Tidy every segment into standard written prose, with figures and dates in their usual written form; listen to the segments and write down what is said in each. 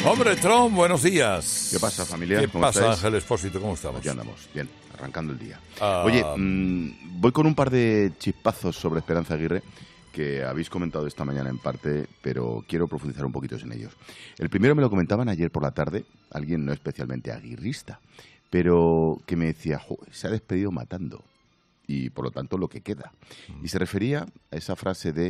Hombre, Trump, buenos días. ¿Qué pasa, familia? ¿Qué ¿Cómo pasa, estáis? Ángel Expósito? ¿Cómo estamos? Aquí andamos, bien, arrancando el día. Oye, voy con un par de chispazos sobre Esperanza Aguirre que habéis comentado esta mañana en parte, pero quiero profundizar un poquito en ellos. El primero me lo comentaban ayer por la tarde, alguien no especialmente aguirrista, pero que me decía, se ha despedido matando, y por lo tanto lo que queda. Y se refería a esa frase de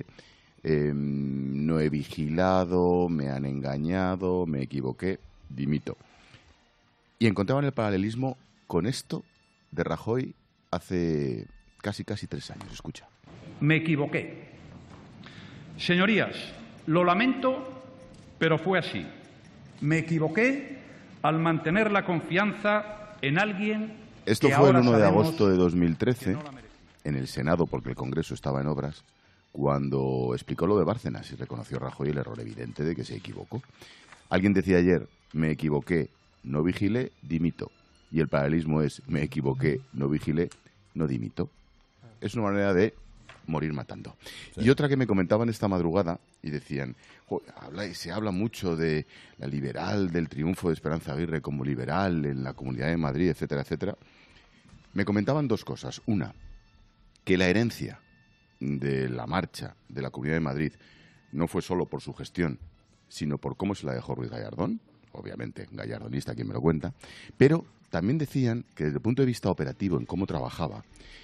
no he vigilado, me han engañado, me equivoqué, dimito. Y encontraban el paralelismo con esto de Rajoy hace casi 3 años. Escucha. Me equivoqué. Señorías, lo lamento, pero fue así. Me equivoqué al mantener la confianza en alguien. Esto fue el 1 de agosto de 2013, en el Senado, porque el Congreso estaba en obras, cuando explicó lo de Bárcenas y reconoció Rajoy el error evidente de que se equivocó. Alguien decía ayer, me equivoqué, no vigilé, dimito. Y el paralelismo es, me equivoqué, no vigilé, no dimito. Es una manera de morir matando. Sí. Y otra que me comentaban esta madrugada y decían, se habla mucho de la liberal, del triunfo de Esperanza Aguirre como liberal en la Comunidad de Madrid, etcétera, etcétera. Me comentaban dos cosas. Una, que la herencia de la marcha de la Comunidad de Madrid no fue solo por su gestión, sino por cómo se la dejó Ruiz Gallardón, obviamente gallardonista quien me lo cuenta, pero también decían que desde el punto de vista operativo en cómo trabajaba,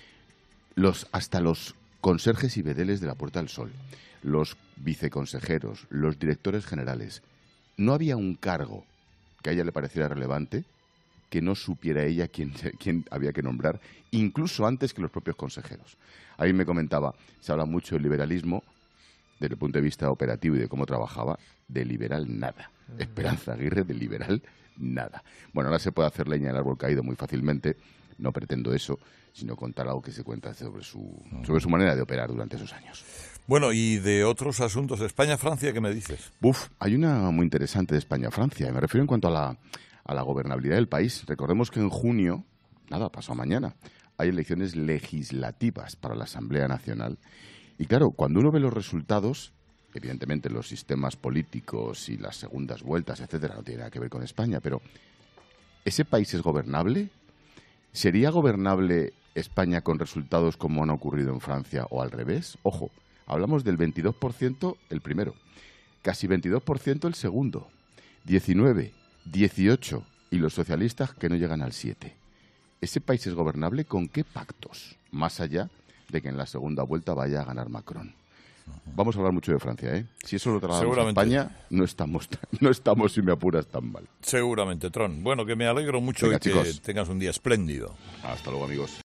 hasta los conserjes y bedeles de la Puerta del Sol, los viceconsejeros, los directores generales, no había un cargo que a ella le pareciera relevante que no supiera ella quién había que nombrar, incluso antes que los propios consejeros. Ahí me comentaba, se habla mucho del liberalismo, desde el punto de vista operativo y de cómo trabajaba, de liberal nada. Esperanza Aguirre, de liberal nada. Bueno, ahora se puede hacer leña del árbol caído muy fácilmente, no pretendo eso, sino contar algo que se cuenta sobre su manera de operar durante esos años. Bueno, y de otros asuntos, España-Francia, ¿qué me dices? Hay una muy interesante de España-Francia, me refiero en cuanto a la gobernabilidad del país. Recordemos que en junio, pasado mañana, hay elecciones legislativas para la Asamblea Nacional. Y claro, cuando uno ve los resultados, evidentemente los sistemas políticos y las segundas vueltas, etcétera, no tiene nada que ver con España, pero ¿ese país es gobernable? ¿Sería gobernable España con resultados como han ocurrido en Francia o al revés? Ojo, hablamos del 22% el primero, casi 22% el segundo, 19, 18 y los socialistas que no llegan al 7. ¿Ese país es gobernable con qué pactos? Más allá de que en la segunda vuelta vaya a ganar Macron. Vamos a hablar mucho de Francia, ¿eh? Si eso lo trasladamos a España, no estamos, si me apuras, tan mal. Seguramente, Tron. Bueno, que me alegro mucho. Venga, y que chicos, tengas un día espléndido. Hasta luego, amigos.